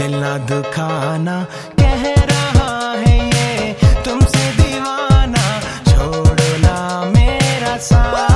दिल ना दुखाना, कह रहा है ये तुमसे दीवाना, छोड़ो ना मेरा साथ।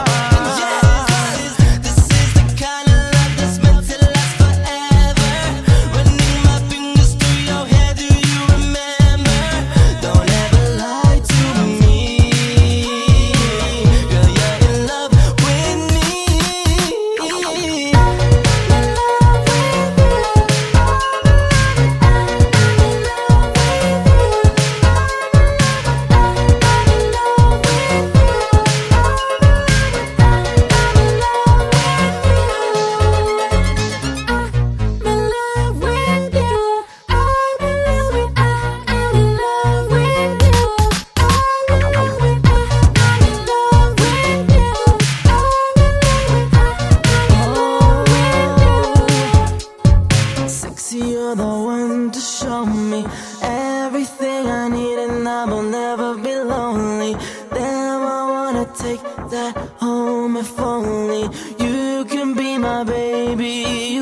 You're the one to show me everything I need, and I will never be lonely. Damn, I wanna take that home if only you can be my baby.